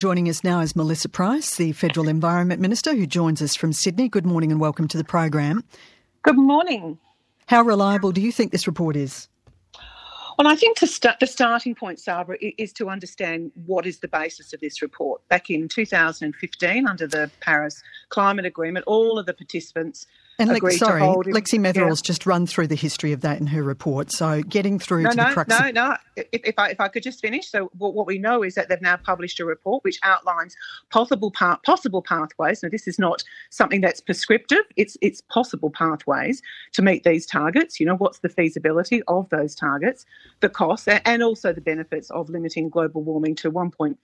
Joining us now is Melissa Price, the Federal Environment Minister, who joins us from Sydney. Good morning and welcome to the program. Good morning. How reliable do you think this report is? Well, I think the starting point, Sabra, is to understand what is the basis of this report. Back in 2015, under the Paris Climate Agreement, all of the participants agreed to hold... Lexi Metherall's just run through the history of that in her report, so getting through to the crux of... No. If I could just finish. So what we know is that they've now published a report which outlines possible pathways. Now, this is not something that's prescriptive. It's possible pathways to meet these targets. You know, what's the feasibility of those targets, the costs, and also the benefits of limiting global warming to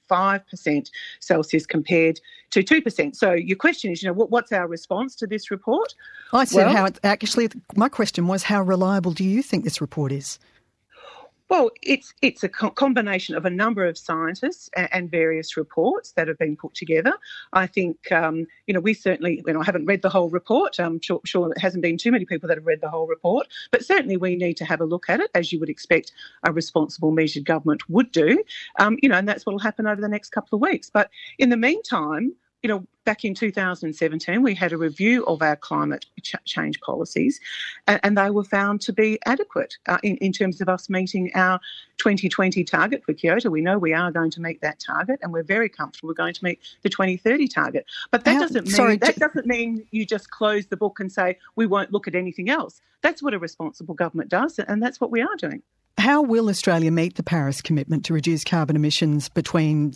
1.5% Celsius compared to 2%. So your question is, what's our response to this report? I said my question was, how reliable do you think this report is? Well, it's a combination of a number of scientists and various reports that have been put together. I think, we certainly, I haven't read the whole report. I'm sure it hasn't been too many people that have read the whole report, but certainly we need to have a look at it, as you would expect a responsible, measured government would do, and that's what will happen over the next couple of weeks. But in the meantime, back in 2017, we had a review of our climate change policies, and they were found to be adequate in terms of us meeting our 2020 target for Kyoto. We know we are going to meet that target, and we're very comfortable we're going to meet the 2030 target. But that doesn't mean you just close the book and say we won't look at anything else. That's what a responsible government does, and that's what we are doing. How will Australia meet the Paris commitment to reduce carbon emissions between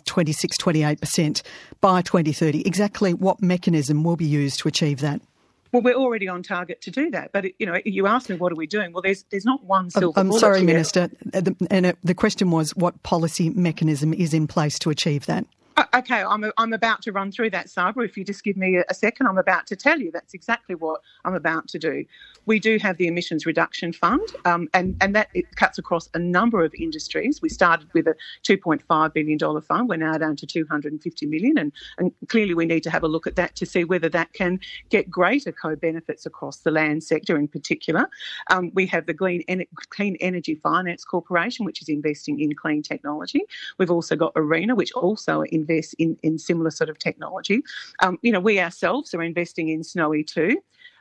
26-28% by 2030? Exactly what mechanism will be used to achieve that? Well, we're already on target to do that. But, you asked me, what are we doing? Well, there's not one silver bullet. I'm sorry, here. Minister. The question was, what policy mechanism is in place to achieve that? Okay, I'm about to run through that, Sabra. If you just give me a second, I'm about to tell you that's exactly what I'm about to do. We do have the Emissions Reduction Fund, and that it cuts across a number of industries. We started with a $2.5 billion fund. We're now down to $250 million, and clearly we need to have a look at that to see whether that can get greater co-benefits across the land sector in particular. We have the Clean Energy Finance Corporation, which is investing in clean technology. We've also got ARENA, which also invest in similar sort of technology. We ourselves are investing in Snowy too.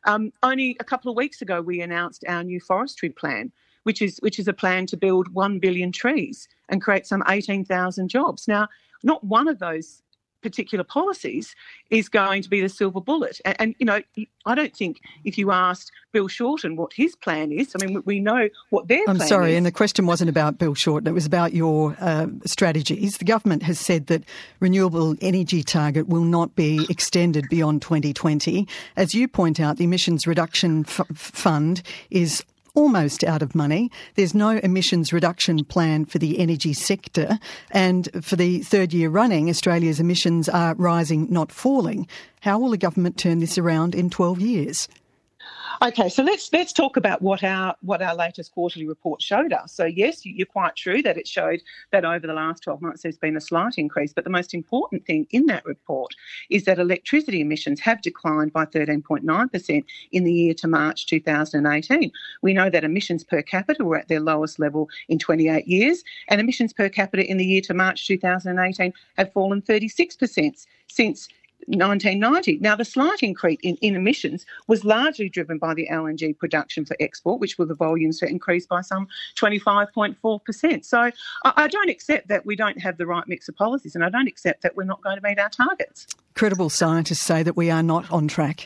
Only a couple of weeks ago, we announced our new forestry plan, which is a plan to build 1 billion trees and create some 18,000 jobs. Now, not one of those particular policies is going to be the silver bullet. And I don't think if you asked Bill Shorten what his plan is, we know what their plan is. I'm sorry, and the question wasn't about Bill Shorten, it was about your strategies. The government has said that renewable energy target will not be extended beyond 2020. As you point out, the Emissions Reduction Fund is almost out of money. There's no emissions reduction plan for the energy sector. And for the third year running, Australia's emissions are rising, not falling. How will the government turn this around in 12 years? Okay, so let's talk about what our latest quarterly report showed us. So yes, you're quite true that it showed that over the last 12 months there's been a slight increase, but the most important thing in that report is that electricity emissions have declined by 13.9% in the year to March 2018. We know that emissions per capita were at their lowest level in 28 years, and emissions per capita in the year to March 2018 have fallen 36% since 1990. Now, the slight increase in emissions was largely driven by the LNG production for export, which were the volumes that increased by some 25.4%. So I don't accept that we don't have the right mix of policies, and I don't accept that we're not going to meet our targets. Credible scientists say that we are not on track.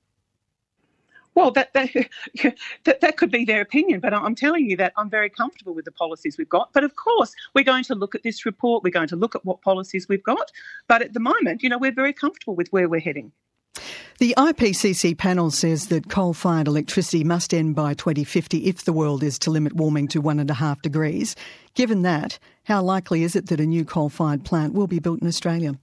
Well, that could be their opinion, but I'm telling you that I'm very comfortable with the policies we've got. But of course, we're going to look at this report. We're going to look at what policies we've got. But at the moment, we're very comfortable with where we're heading. The IPCC panel says that coal-fired electricity must end by 2050 if the world is to limit warming to 1.5 degrees. Given that, how likely is it that a new coal-fired plant will be built in Australia?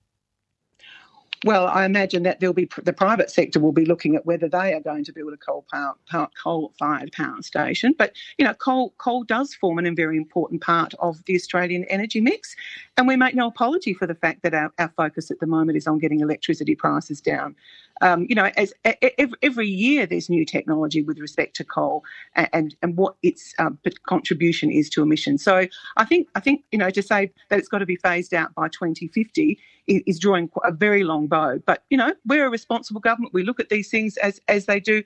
Well, I imagine that the private sector will be looking at whether they are going to build a coal-fired power station. But, coal does form a very important part of the Australian energy mix. And we make no apology for the fact that our focus at the moment is on getting electricity prices down. As every year there's new technology with respect to coal and what its contribution is to emissions. So I think to say that it's got to be phased out by 2050 is drawing a very long bow. But we're a responsible government. We look at these things as they do.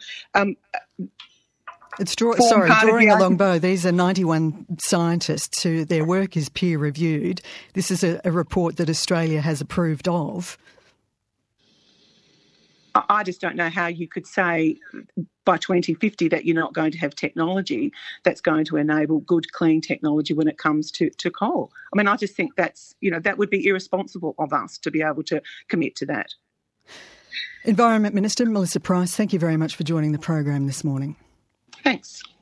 Drawing a long bow. These are 91 scientists who their work is peer reviewed. This is a report that Australia has approved of. I just don't know how you could say by 2050 that you're not going to have technology that's going to enable good, clean technology when it comes to coal. I mean, I just think that would be irresponsible of us to be able to commit to that. Environment Minister Melissa Price, thank you very much for joining the program this morning. Thanks.